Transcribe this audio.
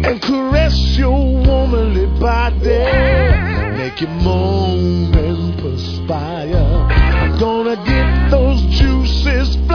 and caress your womanly body, make you moan and perspire. I'm gonna get those juices